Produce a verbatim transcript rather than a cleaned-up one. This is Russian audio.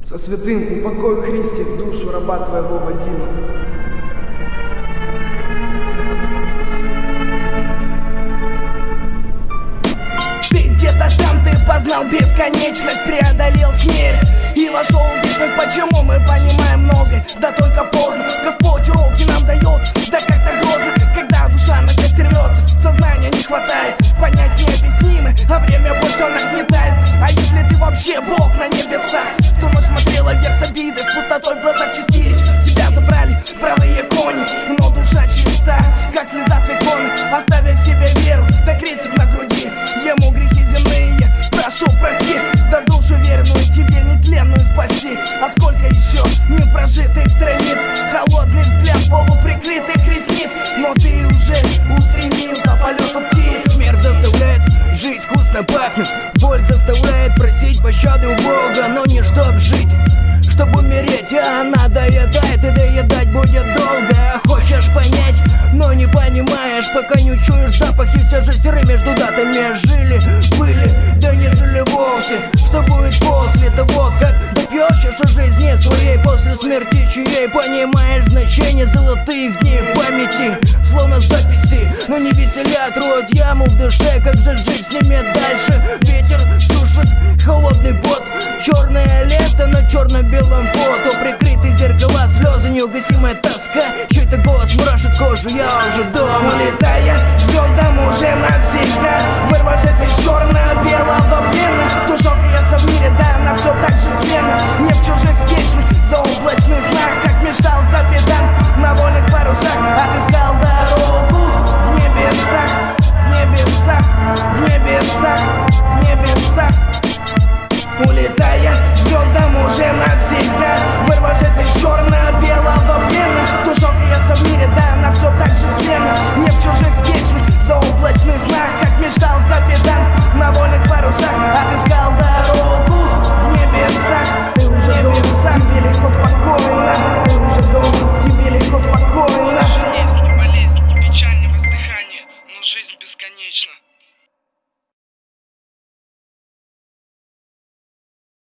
Со святым упокой, Христе, душу раба твоего Вадима. Ты где-то там, ты познал бесконечность, преодолел смерть и вошел в вечность. Почему мы понимаем многое, да только поздно. Господь уроки нам дает, да как-то грозно. Когда душа на кости рвется, сознания не хватает, понять необъяснимо, а время больше нагнетает. А если ты вообще Бог на небесах, всю ночь смотрела вверх с обидой, с пустотой в глазах чистились, тебя забрали правые кони, но душа чиста, как слеза с иконы, оставив себе веру, да крестик на груди. Ему грехи земные, прошу прости, да душу верную тебе нетленную спаси. А сколько еще не прожитых страниц, холодный взгляд полуприкрытых ресниц, но ты уже устремился полету птиц. Смерть заставляет жить вкусно пахнет, боль заставляет просить пощады у Бога, но не чтоб жить, чтобы умереть, а она доедает и доедать будет долго. А хочешь понять, но не понимаешь, пока не чуешь запахи. Все же серы между датами жили, были, да не жили вовсе. Что будет после того, как допьешь чашу жизни своей, после смерти чьей понимаешь значение золотых дней памяти, словно записи, но не веселят, роют яму в душе. Как же жить с ними дальше? Ветер сушит холодный пот, черная лента на черно-белом фото, прикрытые зеркала, слезы, неугасимая тоска, чей-то голос мурашит кожу, я уже дома. Улетая звезды